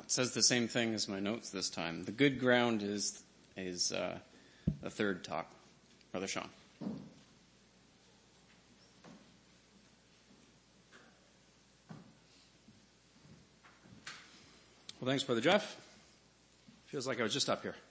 it says the same thing as my notes this time. The good ground is the third talk. Brother Sean. Well, thanks, Brother Jeff. Feels like I was just up here.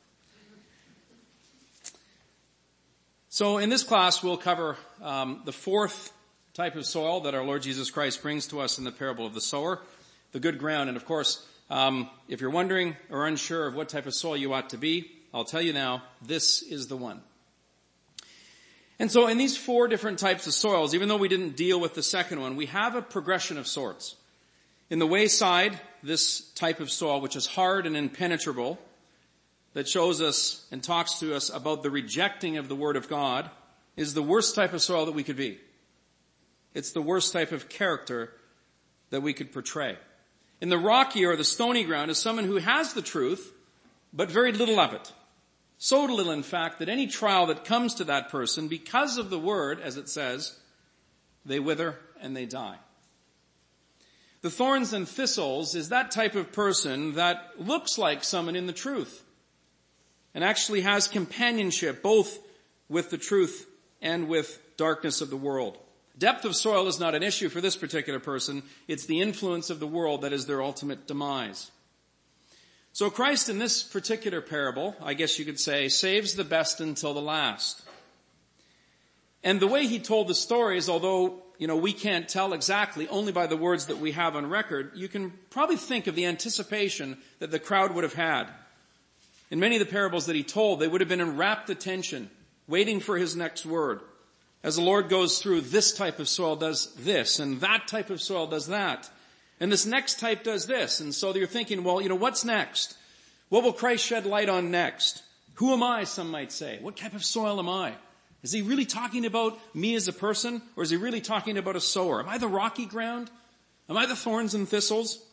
So in this class, we'll cover the fourth type of soil that our Lord Jesus Christ brings to us in the parable of the sower, the good ground. And of course, if you're wondering or unsure of what type of soil you ought to be, I'll tell you now, this is the one. And so in these four different types of soils, even though we didn't deal with the second one, we have a progression of sorts. In the wayside, this type of soil, which is hard and impenetrable, that shows us and talks to us about the rejecting of the Word of God, is the worst type of soil that we could be. It's the worst type of character that we could portray. In the rocky or the stony ground is someone who has the truth, but very little of it. So little, in fact, that any trial that comes to that person, because of the Word, as it says, they wither and they die. The thorns and thistles is that type of person that looks like someone in the truth and actually has companionship both with the truth and with darkness of the world. Depth of soil is not an issue for this particular person. It's the influence of the world that is their ultimate demise. So Christ in this particular parable, I guess you could say, saves the best until the last. And the way he told the stories, although, we can't tell exactly, only by the words that we have on record, you can probably think of the anticipation that the crowd would have had. In many of the parables that he told, they would have been in rapt attention, waiting for his next word. As the Lord goes through, this type of soil does this, and that type of soil does that. And this next type does this. And so you're thinking, well, what's next? What will Christ shed light on next? Who am I, some might say? What type of soil am I? Is he really talking about me as a person? Or is he really talking about a sower? Am I the rocky ground? Am I the thorns and thistles?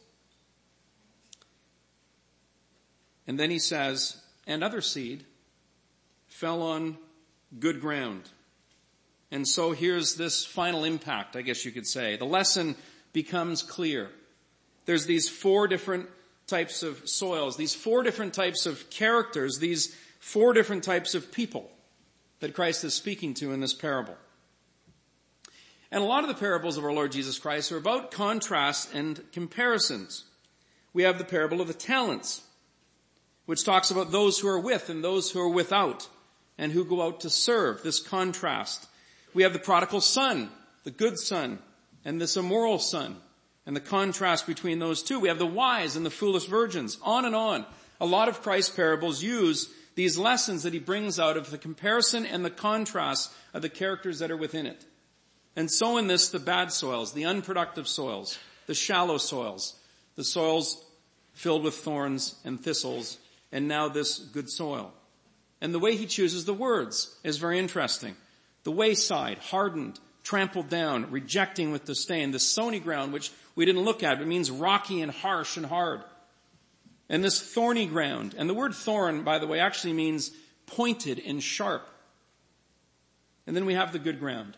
And then he says, and other seed fell on good ground. And so here's this final impact, I guess you could say. The lesson becomes clear. There's these four different types of soils, these four different types of characters, these four different types of people that Christ is speaking to in this parable. And a lot of the parables of our Lord Jesus Christ are about contrasts and comparisons. We have the parable of the talents, which talks about those who are with and those who are without and who go out to serve, this contrast. We have the prodigal son, the good son, and this immoral son, and the contrast between those two. We have the wise and the foolish virgins, on and on. A lot of Christ's parables use these lessons that he brings out of the comparison and the contrast of the characters that are within it. And so in this, the bad soils, the unproductive soils, the shallow soils, the soils filled with thorns and thistles, and now this good soil. And the way he chooses the words is very interesting. The wayside, hardened, trampled down, rejecting with disdain. The stony ground, which we didn't look at, but means rocky and harsh and hard. And this thorny ground. And the word thorn, by the way, actually means pointed and sharp. And then we have the good ground.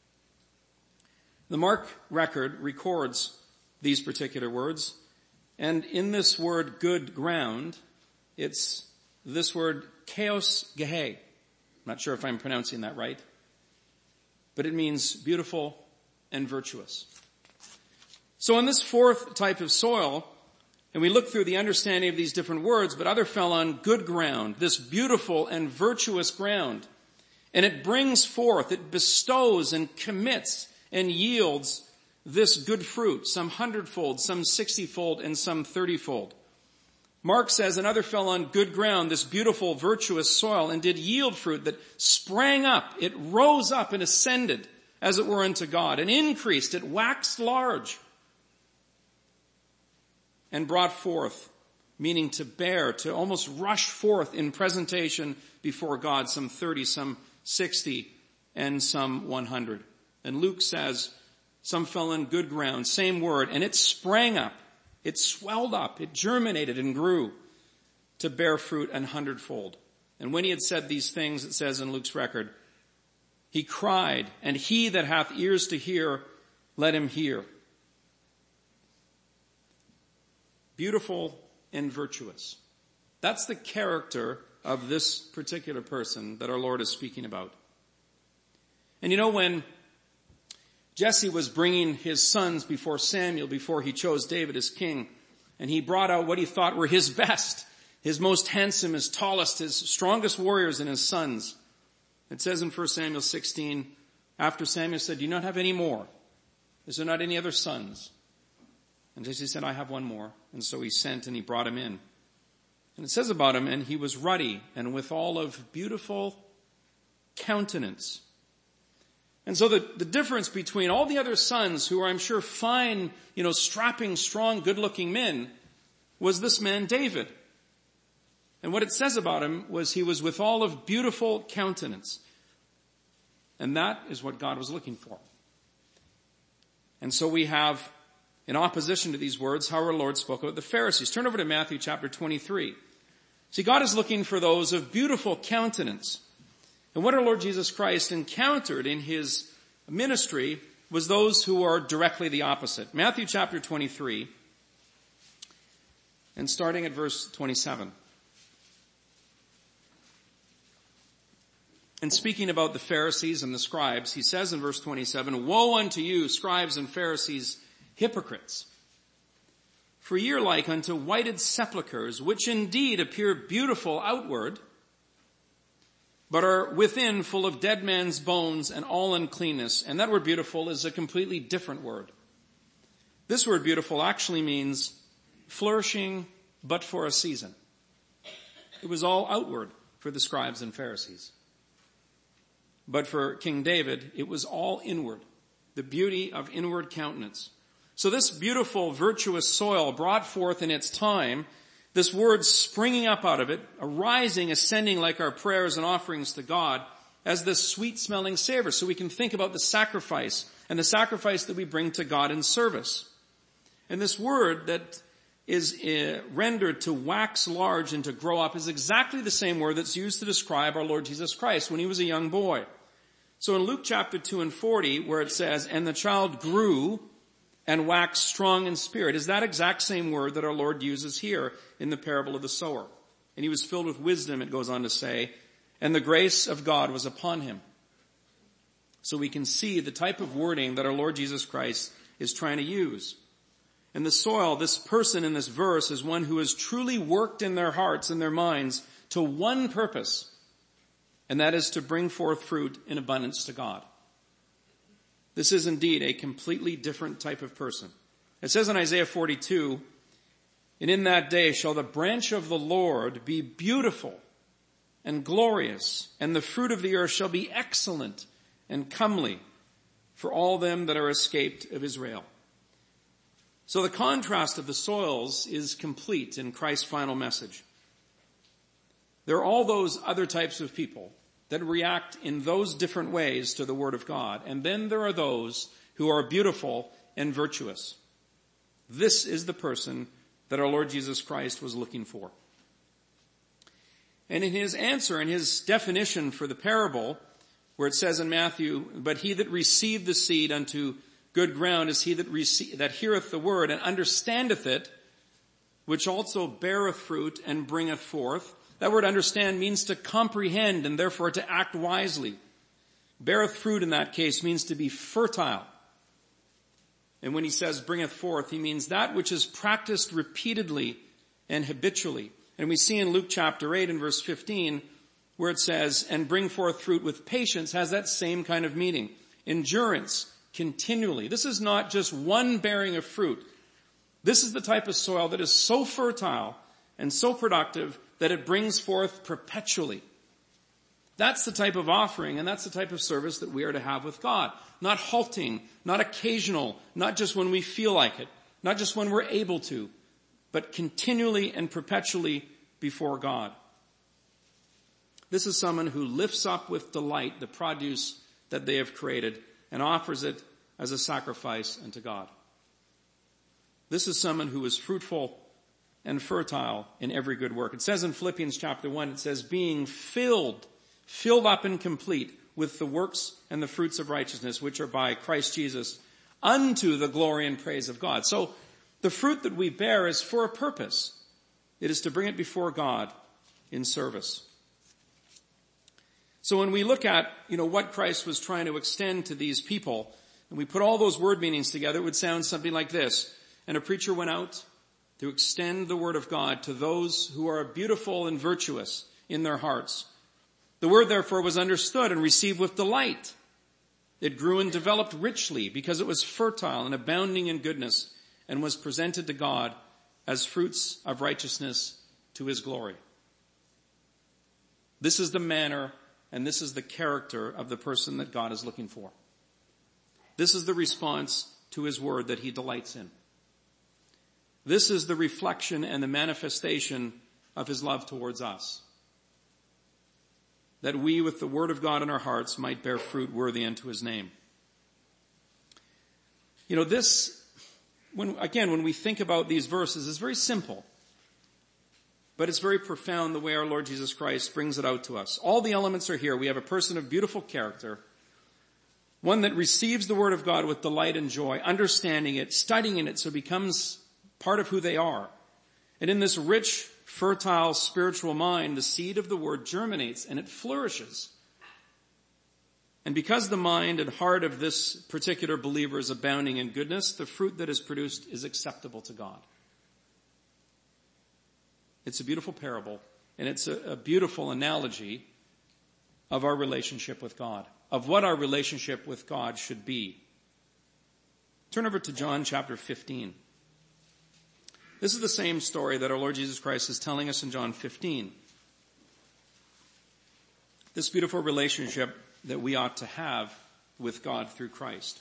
The Mark record records these particular words. And in this word good ground, it's this word chaos gehe. I'm not sure if I'm pronouncing that right. But it means beautiful and virtuous. So in this fourth type of soil, and we look through the understanding of these different words, but other fell on good ground, this beautiful and virtuous ground. And it brings forth, it bestows and commits and yields this good fruit, some 100-fold, some 60-fold, and some 30-fold. Mark says, another fell on good ground, this beautiful, virtuous soil, and did yield fruit that sprang up. It rose up and ascended, as it were, unto God, and increased. It waxed large and brought forth, meaning to bear, to almost rush forth in presentation before God, some 30, some 60, and some 100. And Luke says, some fell on good ground, same word, and it sprang up. It swelled up, it germinated and grew to bear fruit 100-fold. And when he had said these things, it says in Luke's record, he cried, and he that hath ears to hear, let him hear. Beautiful and virtuous. That's the character of this particular person that our Lord is speaking about. And when Jesse was bringing his sons before Samuel, before he chose David as king, and he brought out what he thought were his best, his most handsome, his tallest, his strongest warriors and his sons. It says in 1 Samuel 16, after Samuel said, "Do you not have any more? Is there not any other sons?" And Jesse said, "I have one more." And so he sent and he brought him in. And it says about him, and he was ruddy and withal of beautiful countenance. And so the difference between all the other sons, who are, I'm sure, fine, strapping, strong, good-looking men, was this man David. And what it says about him was he was withal of beautiful countenance. And that is what God was looking for. And so we have, in opposition to these words, how our Lord spoke about the Pharisees. Turn over to Matthew chapter 23. See, God is looking for those of beautiful countenance. And what our Lord Jesus Christ encountered in his ministry was those who are directly the opposite. Matthew chapter 23, and starting at verse 27. And speaking about the Pharisees and the scribes, he says in verse 27, "Woe unto you, scribes and Pharisees, hypocrites! For ye are like unto whited sepulchres, which indeed appear beautiful outward, but are within full of dead men's bones and all uncleanness." And that word beautiful is a completely different word. This word beautiful actually means flourishing, but for a season. It was all outward for the scribes and Pharisees. But for King David, it was all inward, the beauty of inward countenance. So this beautiful, virtuous soil brought forth in its time, this word springing up out of it, arising, ascending like our prayers and offerings to God, as this sweet-smelling savor. So we can think about the sacrifice, and the sacrifice that we bring to God in service. And this word that is rendered to wax large and to grow up is exactly the same word that's used to describe our Lord Jesus Christ when he was a young boy. So in Luke chapter 2 and 40, where it says, "And the child grew and waxed strong in spirit," is that exact same word that our Lord uses here in the parable of the sower. "And he was filled with wisdom," it goes on to say, "and the grace of God was upon him." So we can see the type of wording that our Lord Jesus Christ is trying to use. And the soil, this person in this verse, is one who has truly worked in their hearts and their minds to one purpose, and that is to bring forth fruit in abundance to God. This is indeed a completely different type of person. It says in Isaiah 42, "And in that day shall the branch of the Lord be beautiful and glorious, and the fruit of the earth shall be excellent and comely for all them that are escaped of Israel." So the contrast of the soils is complete in Christ's final message. There are all those other types of people that react in those different ways to the Word of God. And then there are those who are beautiful and virtuous. This is the person that our Lord Jesus Christ was looking for. And in his answer, in his definition for the parable, where it says in Matthew, "But he that received the seed unto good ground is he that heareth the word and understandeth it, which also beareth fruit and bringeth forth." That word understand means to comprehend and therefore to act wisely. Beareth fruit in that case means to be fertile. And when he says bringeth forth, he means that which is practiced repeatedly and habitually. And we see in Luke chapter 8 and verse 15, where it says, "And bring forth fruit with patience," has that same kind of meaning. Endurance, continually. This is not just one bearing of fruit. This is the type of soil that is so fertile and so productive that it brings forth perpetually. That's the type of offering, and that's the type of service that we are to have with God. Not halting, not occasional, not just when we feel like it, not just when we're able to, but continually and perpetually before God. This is someone who lifts up with delight the produce that they have created and offers it as a sacrifice unto God. This is someone who is fruitful and fertile in every good work. It says in Philippians chapter 1, it says, "Being filled up and complete with the works and the fruits of righteousness, which are by Christ Jesus, unto the glory and praise of God." So the fruit that we bear is for a purpose. It is to bring it before God in service. So when we look at, what Christ was trying to extend to these people, and we put all those word meanings together, it would sound something like this. And a preacher went out to extend the word of God to those who are beautiful and virtuous in their hearts. The word, therefore, was understood and received with delight. It grew and developed richly because it was fertile and abounding in goodness and was presented to God as fruits of righteousness to his glory. This is the manner and this is the character of the person that God is looking for. This is the response to his word that he delights in. This is the reflection and the manifestation of his love towards us. That we, with the word of God in our hearts, might bear fruit worthy unto his name. When we think about these verses, it's very simple. But it's very profound the way our Lord Jesus Christ brings it out to us. All the elements are here. We have a person of beautiful character, one that receives the word of God with delight and joy, understanding it, studying it so it becomes part of who they are. And in this rich, fertile spiritual mind, the seed of the word germinates and it flourishes. And because the mind and heart of this particular believer is abounding in goodness, the fruit that is produced is acceptable to God. It's a beautiful parable, and it's a beautiful analogy of our relationship with God, of what our relationship with God should be. Turn over to John chapter 15. This is the same story that our Lord Jesus Christ is telling us in John 15. This beautiful relationship that we ought to have with God through Christ.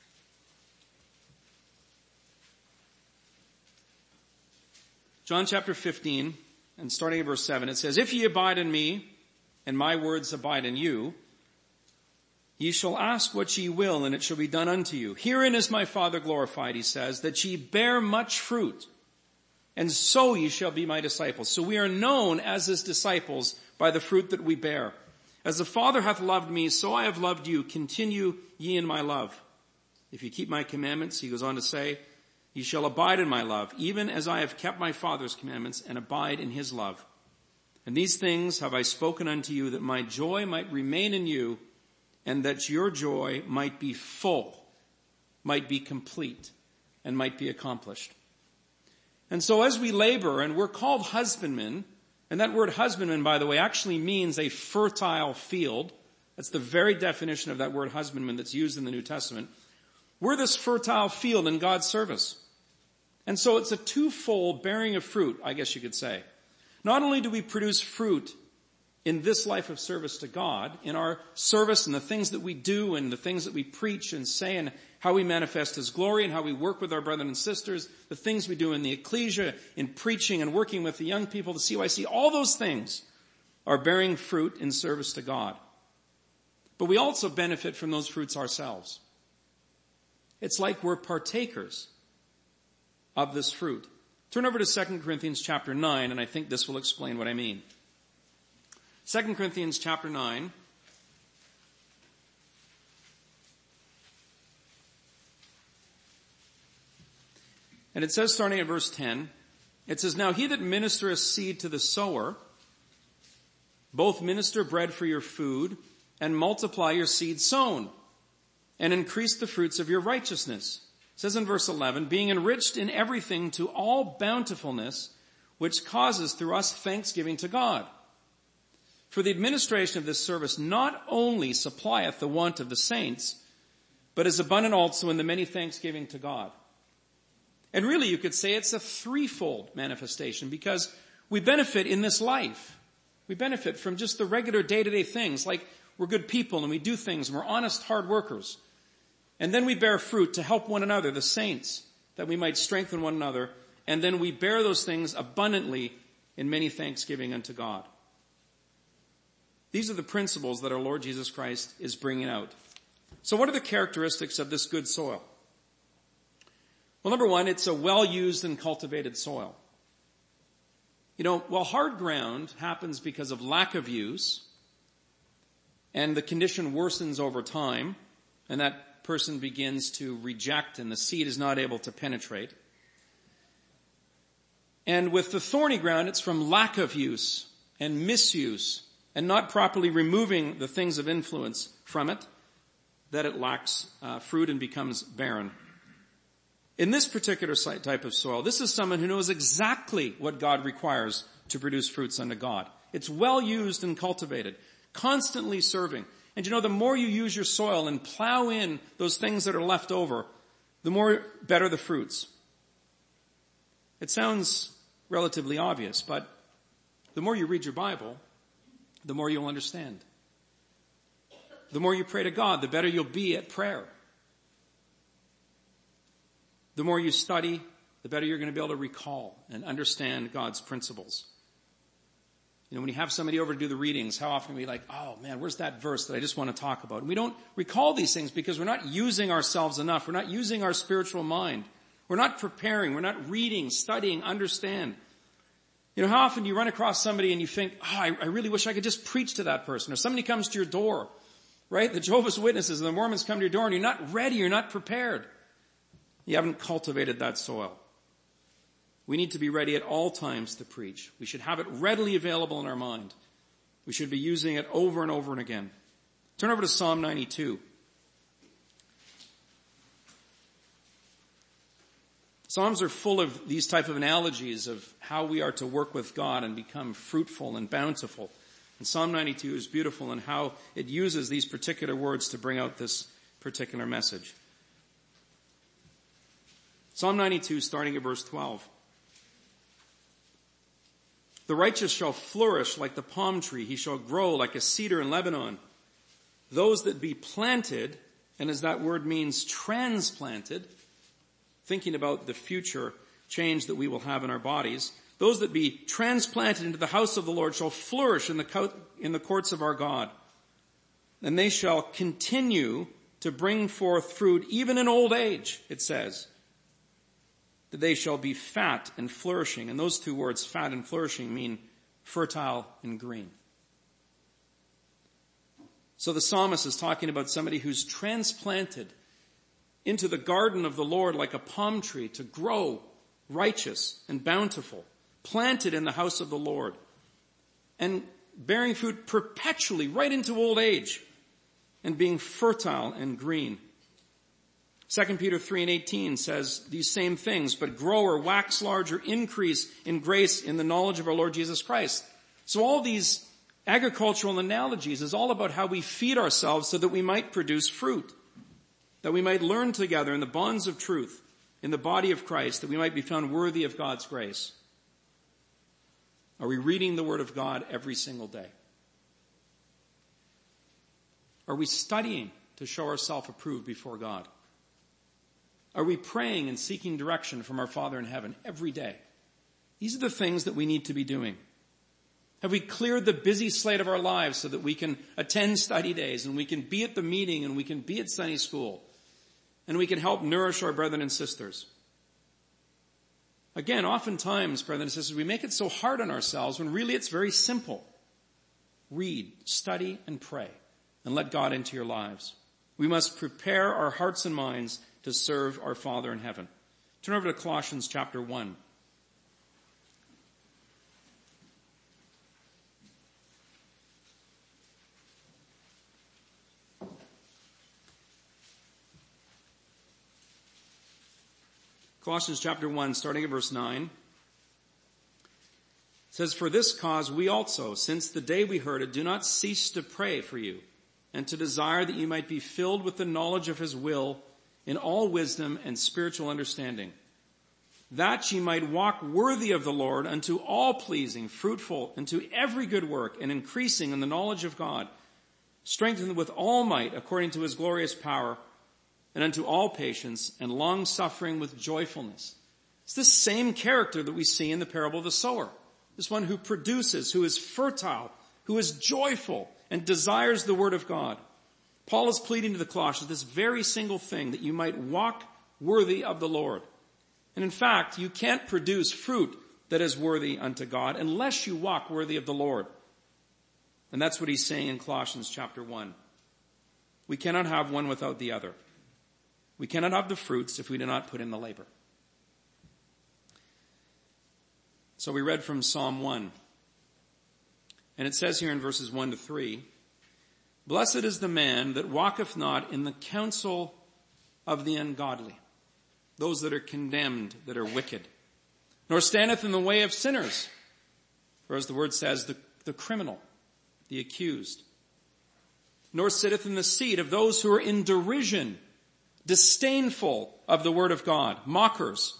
John chapter 15, and starting at verse 7, it says, "If ye abide in me, and my words abide in you, ye shall ask what ye will, and it shall be done unto you. Herein is my Father glorified," he says, "that ye bear much fruit, and so ye shall be my disciples." So we are known as his disciples by the fruit that we bear. "As the Father hath loved me, so I have loved you. Continue ye in my love. If ye keep my commandments," he goes on to say, "ye shall abide in my love, even as I have kept my Father's commandments and abide in his love. And these things have I spoken unto you, that my joy might remain in you, and that your joy might be full," might be complete, and might be accomplished. And so as we labor, and we're called husbandmen, and that word husbandman, by the way, actually means a fertile field. That's the very definition of that word husbandman that's used in the New Testament. We're this fertile field in God's service. And so it's a twofold bearing of fruit, I guess you could say. Not only do we produce fruit in this life of service to God, in our service and the things that we do and the things that we preach and say and how we manifest his glory and how we work with our brethren and sisters, the things we do in the ecclesia, in preaching and working with the young people, the CYC, all those things are bearing fruit in service to God. But we also benefit from those fruits ourselves. It's like we're partakers of this fruit. Turn over to 2 Corinthians chapter 9, and I think this will explain what I mean. 2 Corinthians chapter 9. And it says, starting at verse 10, it says, "Now he that ministereth seed to the sower, both minister bread for your food, and multiply your seed sown, and increase the fruits of your righteousness." It says in verse 11, "Being enriched in everything to all bountifulness, which causes through us thanksgiving to God. For the administration of this service not only supplieth the want of the saints, but is abundant also in the many thanksgiving to God." And really you could say it's a threefold manifestation, because we benefit in this life. We benefit from just the regular day-to-day things, like we're good people and we do things and we're honest, hard workers. And then we bear fruit to help one another, the saints, that we might strengthen one another. And then we bear those things abundantly in many thanksgiving unto God. These are the principles that our Lord Jesus Christ is bringing out. So what are the characteristics of this good soil? Well, number one, it's a well-used and cultivated soil. While hard ground happens because of lack of use, and the condition worsens over time, and that person begins to reject and the seed is not able to penetrate, And with the thorny ground, it's from lack of use and misuse and not properly removing the things of influence from it that it lacks fruit and becomes barren. In this particular type of soil, this is someone who knows exactly what God requires to produce fruits unto God. It's well used and cultivated, constantly serving. And the more you use your soil and plow in those things that are left over, the more better the fruits. It sounds relatively obvious, but the more you read your Bible, the more you'll understand. The more you pray to God, the better you'll be at prayer. The more you study, the better you're going to be able to recall and understand God's principles. When you have somebody over to do the readings, how often are we like, oh man, where's that verse that I just want to talk about? And we don't recall these things because we're not using ourselves enough. We're not using our spiritual mind. We're not preparing. We're not reading, studying, understand. How often do you run across somebody and you think, oh, I really wish I could just preach to that person. Or somebody comes to your door, right? The Jehovah's Witnesses and the Mormons come to your door and you're not ready. You're not prepared. You haven't cultivated that soil. We need to be ready at all times to preach. We should have it readily available in our mind. We should be using it over and over and again. Turn over to Psalm 92. Psalms are full of these type of analogies of how we are to work with God and become fruitful and bountiful. And Psalm 92 is beautiful in how it uses these particular words to bring out this particular message. Psalm 92, starting at verse 12. The righteous shall flourish like the palm tree. He shall grow like a cedar in Lebanon. Those that be planted, and as that word means transplanted, thinking about the future change that we will have in our bodies, those that be transplanted into the house of the Lord shall flourish in the courts of our God. And they shall continue to bring forth fruit even in old age, it says. That they shall be fat and flourishing. And those two words, fat and flourishing, mean fertile and green. So the psalmist is talking about somebody who's transplanted into the garden of the Lord like a palm tree to grow righteous and bountiful, planted in the house of the Lord, and bearing fruit perpetually right into old age, and being fertile and green. 2 Peter 3:18 says these same things, but grow or wax large or increase in grace in the knowledge of our Lord Jesus Christ. So all these agricultural analogies is all about how we feed ourselves so that we might produce fruit, that we might learn together in the bonds of truth, in the body of Christ, that we might be found worthy of God's grace. Are we reading the Word of God every single day? Are we studying to show ourselves approved before God? Are we praying and seeking direction from our Father in heaven every day? These are the things that we need to be doing. Have we cleared the busy slate of our lives so that we can attend study days and we can be at the meeting and we can be at Sunday school and we can help nourish our brethren and sisters? Again, oftentimes, brethren and sisters, we make it so hard on ourselves when really it's very simple. Read, study, and pray, and let God into your lives. We must prepare our hearts and minds to serve our Father in heaven. Turn over to Colossians chapter 1. Colossians chapter 1, starting at verse 9. It says, for this cause we also, since the day we heard it, do not cease to pray for you, and to desire that you might be filled with the knowledge of his will in all wisdom and spiritual understanding, that ye might walk worthy of the Lord unto all pleasing, fruitful unto every good work, and increasing in the knowledge of God, strengthened with all might according to his glorious power, and unto all patience and long suffering with joyfulness. It's this same character that we see in the parable of the sower. This one who produces, who is fertile, who is joyful, and desires the word of God. Paul is pleading to the Colossians this very single thing, that you might walk worthy of the Lord. And in fact, you can't produce fruit that is worthy unto God unless you walk worthy of the Lord. And that's what he's saying in Colossians chapter 1. We cannot have one without the other. We cannot have the fruits if we do not put in the labor. So we read from Psalm 1. And it says here in verses 1 to 3, "Blessed is the man that walketh not in the counsel of the ungodly," those that are condemned, that are wicked, "nor standeth in the way of sinners," or as the word says, the criminal, the accused, "nor sitteth in the seat of those who are in derision, disdainful of the word of God, mockers.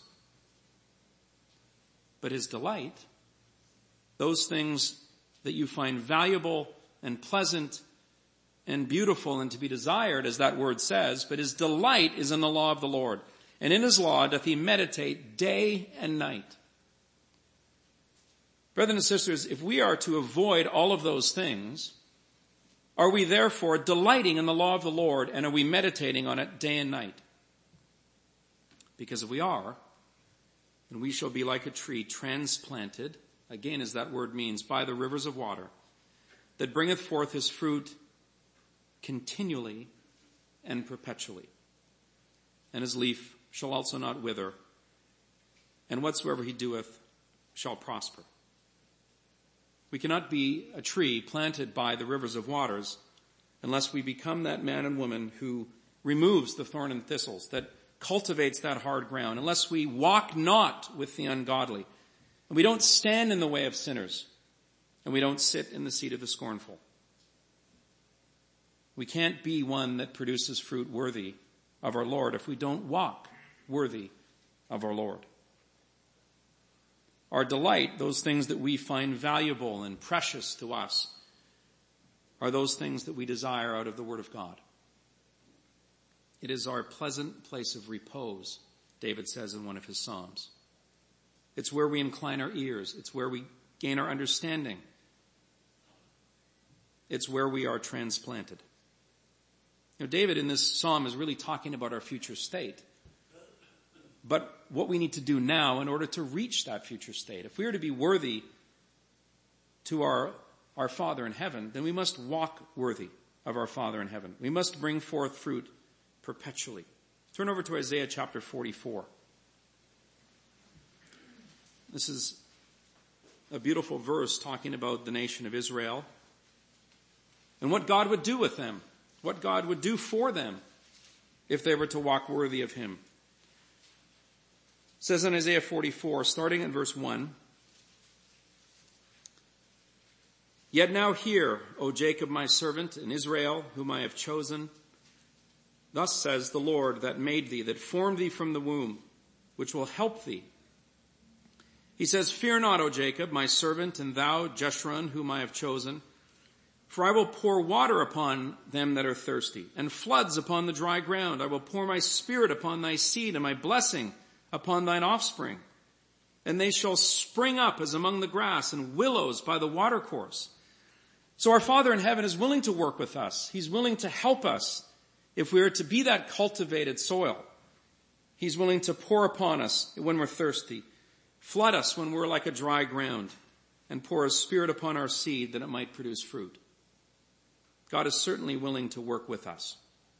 But his delight," those things that you find valuable and pleasant and beautiful and to be desired, as that word says, "but his delight is in the law of the Lord, and in his law doth he meditate day and night." Brothers and sisters, if we are to avoid all of those things, are we therefore delighting in the law of the Lord, and are we meditating on it day and night? Because if we are, then we shall be like a tree transplanted, again as that word means, by the rivers of water, that bringeth forth his fruit continually and perpetually. And his leaf shall also not wither, and whatsoever he doeth shall prosper. We cannot be a tree planted by the rivers of waters unless we become that man and woman who removes the thorn and thistles, that cultivates that hard ground, unless we walk not with the ungodly, and we don't stand in the way of sinners, and we don't sit in the seat of the scornful. We can't be one that produces fruit worthy of our Lord if we don't walk worthy of our Lord. Our delight, those things that we find valuable and precious to us, are those things that we desire out of the Word of God. It is our pleasant place of repose, David says in one of his Psalms. It's where we incline our ears. It's where we gain our understanding. It's where we are transplanted. You know, David in this psalm is really talking about our future state. But what we need to do now in order to reach that future state. If we are to be worthy to our Father in heaven, then we must walk worthy of our Father in heaven. We must bring forth fruit perpetually. Turn over to Isaiah chapter 44. This is a beautiful verse talking about the nation of Israel and what God would do with them, what God would do for them if they were to walk worthy of him. It says in Isaiah 44, starting in verse 1, "Yet now hear, O Jacob my servant, and Israel whom I have chosen. Thus says the Lord that made thee, that formed thee from the womb, which will help thee. He says, Fear not, O Jacob, my servant, and thou, Jeshurun, whom I have chosen. For I will pour water upon them that are thirsty, and floods upon the dry ground. I will pour my spirit upon thy seed, and my blessing upon thine offspring. And they shall spring up as among the grass, and willows by the watercourse." So our Father in heaven is willing to work with us. He's willing to help us if we are to be that cultivated soil. He's willing to pour upon us when we're thirsty, flood us when we're like a dry ground, and pour his spirit upon our seed that it might produce fruit. God is certainly willing to work with us.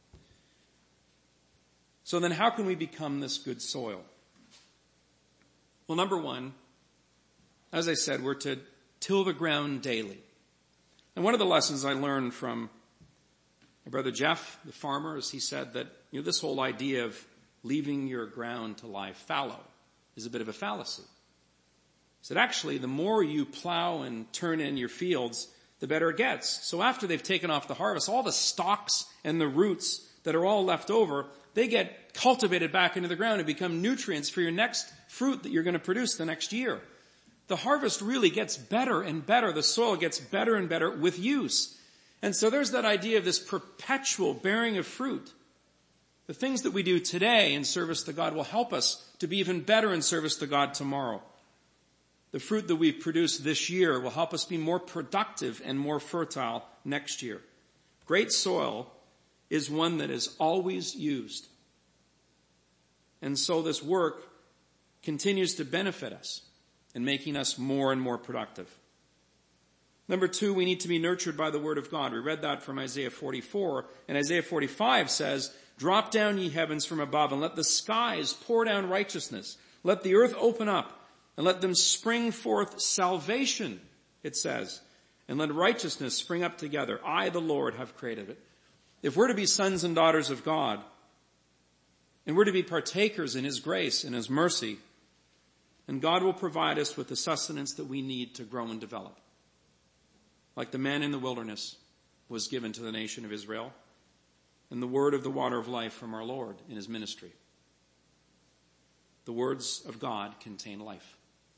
So then how can we become this good soil? Well, number one, as I said, we're to till the ground daily. And one of the lessons I learned from my brother Jeff, the farmer, is he said that, this whole idea of leaving your ground to lie fallow is a bit of a fallacy. He said, actually, the more you plow and turn in your fields, the better it gets. So after they've taken off the harvest, all the stalks and the roots that are all left over, they get cultivated back into the ground and become nutrients for your next fruit that you're going to produce the next year. The harvest really gets better and better. The soil gets better and better with use. And so there's that idea of this perpetual bearing of fruit. The things that we do today in service to God will help us to be even better in service to God tomorrow. The fruit that we produce this year will help us be more productive and more fertile next year. Great soil is one that is always used. And so this work continues to benefit us in making us more and more productive. Number two, we need to be nurtured by the word of God. We read that from Isaiah 44. And Isaiah 45 says, "Drop down, ye heavens, from above, and let the skies pour down righteousness. Let the earth open up, And let them spring forth salvation, it says. And let righteousness spring up together. I, the Lord, have created it. If we're to be sons and daughters of God, and we're to be partakers in his grace and his mercy, and God will provide us with the sustenance that we need to grow and develop. Like the man in the wilderness was given to the nation of Israel, and the word of the water of life from our Lord in his ministry. The words of God contain life.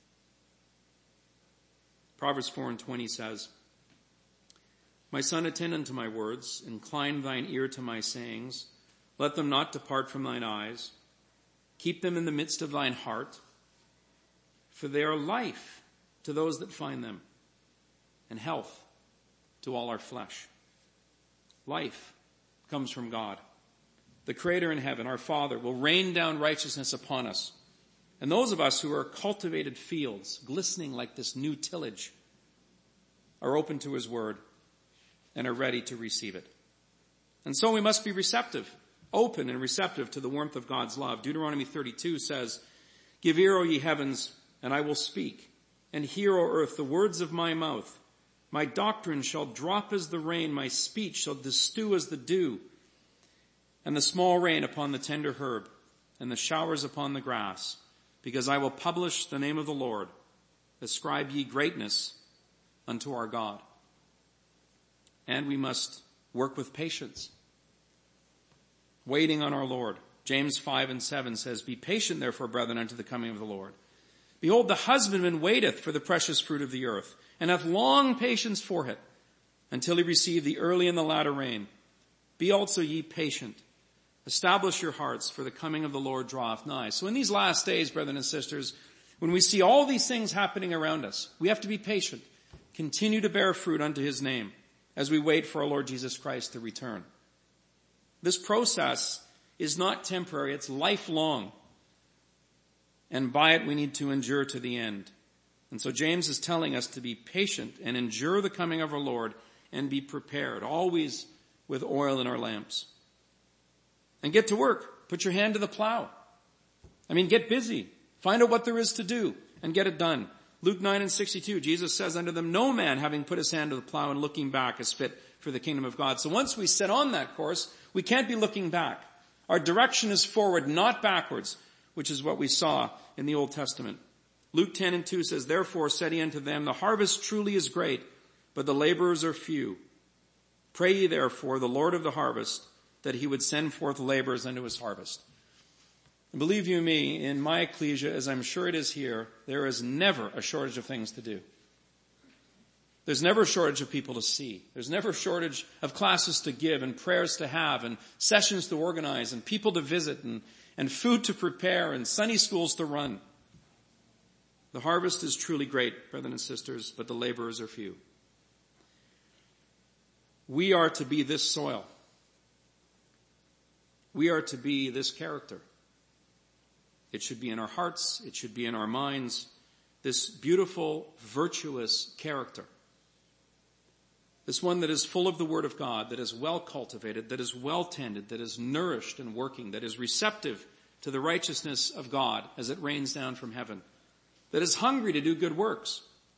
Proverbs 4:20 says, My son, attend unto my words, incline thine ear to my sayings. Let them not depart from thine eyes. Keep them in the midst of thine heart, for they are life to those that find them, and health to all our flesh. Life comes from God. The Creator in heaven, our Father, will rain down righteousness upon us. And those of us who are cultivated fields, glistening like this new tillage, are open to his word and are ready to receive it. And so we must be receptive, open and receptive to the warmth of God's love. Deuteronomy 32 says, Give ear, O ye heavens, and I will speak, and hear, O earth, the words of my mouth. My doctrine shall drop as the rain, my speech shall distew as the dew, and the small rain upon the tender herb, and the showers upon the grass, because I will publish the name of the Lord. Ascribe ye greatness unto our God. And we must work with patience, waiting on our Lord. James 5:7 says, Be patient therefore, brethren, unto the coming of the Lord. Behold, the husbandman waiteth for the precious fruit of the earth, and hath long patience for it, until he receive the early and the latter rain. Be also ye patient. Establish your hearts, for the coming of the Lord draweth nigh. So in these last days, brethren and sisters, when we see all these things happening around us, we have to be patient, continue to bear fruit unto his name, as we wait for our Lord Jesus Christ to return. This process is not temporary, it's lifelong. And by it we need to endure to the end. And so James is telling us to be patient and endure the coming of our Lord and be prepared, always with oil in our lamps. And get to work. Put your hand to the plow. Get busy. Find out what there is to do and get it done. Luke 9:62, Jesus says unto them, No man having put his hand to the plow and looking back is fit for the kingdom of God. So once we set on that course, we can't be looking back. Our direction is forward, not backwards, which is what we saw in the Old Testament. Luke 10:2 says, Therefore said he unto them, The harvest truly is great, but the laborers are few. Pray ye therefore the Lord of the harvest, that he would send forth laborers unto his harvest. And believe you me, in my ecclesia, as I'm sure it is here, there is never a shortage of things to do. There's never a shortage of people to see. There's never a shortage of classes to give and prayers to have and sessions to organize and people to visit and food to prepare and Sunday schools to run. The harvest is truly great, brethren and sisters, but the laborers are few. We are to be this soil. We are to be this character. It should be in our hearts. It should be in our minds. This beautiful, virtuous character. This one that is full of the Word of God, that is well cultivated, that is well tended, that is nourished and working, that is receptive to the righteousness of God as it rains down from heaven, that is hungry to do good works.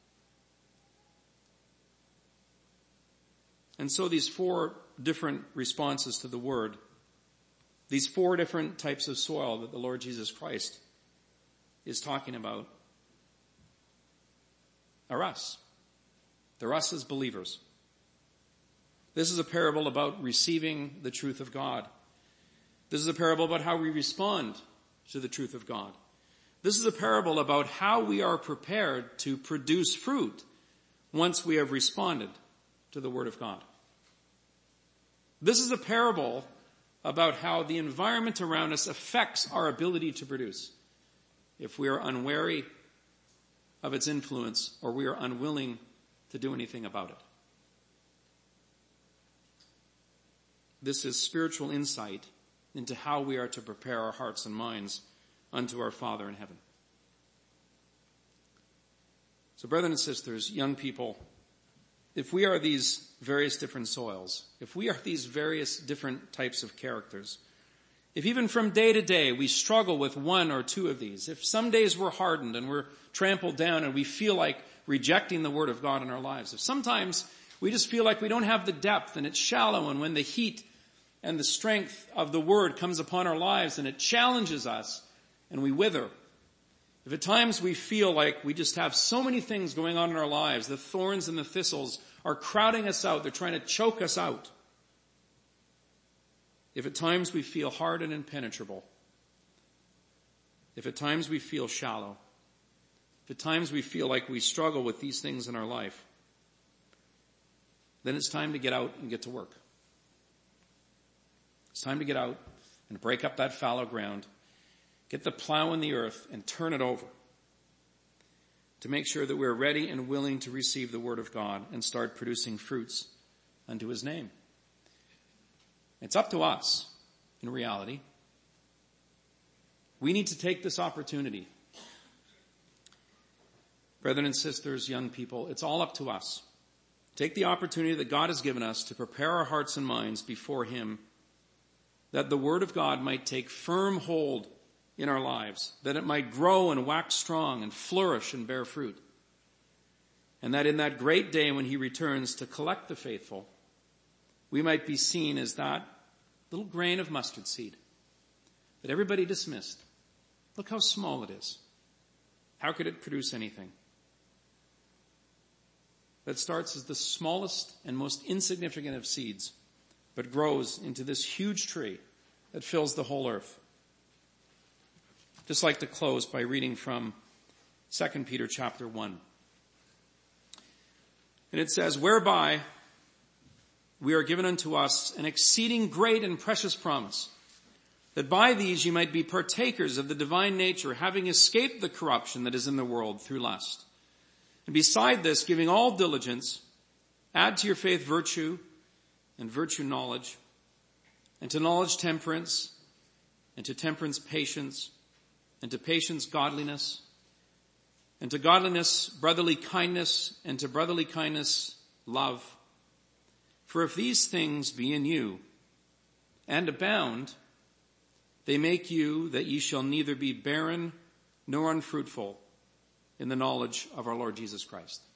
And so these 4 different responses to the Word, these 4 different types of soil that the Lord Jesus Christ is talking about are us. They're us as believers. This is a parable about receiving the truth of God. This is a parable about how we respond to the truth of God. This is a parable about how we are prepared to produce fruit once we have responded to the Word of God. This is a parable about how the environment around us affects our ability to produce if we are unwary of its influence or we are unwilling to do anything about it. This is spiritual insight into how we are to prepare our hearts and minds unto our Father in heaven. So, brethren and sisters, young people, if we are these various different soils, if we are these various different types of characters, if even from day to day we struggle with one or two of these, if some days we're hardened and we're trampled down and we feel like rejecting the Word of God in our lives, if sometimes we just feel like we don't have the depth and it's shallow, and when the heat and the strength of the Word comes upon our lives and it challenges us and we wither, if at times we feel like we just have so many things going on in our lives, the thorns and the thistles are crowding us out, they're trying to choke us out, if at times we feel hard and impenetrable, if at times we feel shallow, if at times we feel like we struggle with these things in our life, then it's time to get out and get to work. It's time to get out and break up that fallow ground, get the plow in the earth and turn it over, to make sure that we're ready and willing to receive the Word of God and start producing fruits unto His name. It's up to us, in reality. We need to take this opportunity. Brethren and sisters, young people, it's all up to us. Take the opportunity that God has given us to prepare our hearts and minds before Him, that the Word of God might take firm hold in our lives, that it might grow and wax strong and flourish and bear fruit. And that in that great day when He returns to collect the faithful, we might be seen as that little grain of mustard seed that everybody dismissed. Look how small it is. How could it produce anything? That starts as the smallest and most insignificant of seeds, but grows into this huge tree that fills the whole earth. Just like to close by reading from 2 Peter chapter 1. And it says, whereby we are given unto us an exceeding great and precious promise, that by these you might be partakers of the divine nature, having escaped the corruption that is in the world through lust. And beside this, giving all diligence, add to your faith virtue, and virtue knowledge, and to knowledge temperance, and to temperance patience, and to patience godliness, and to godliness brotherly kindness, and to brotherly kindness love. For if these things be in you, and abound, they make you that ye shall neither be barren nor unfruitful in the knowledge of our Lord Jesus Christ.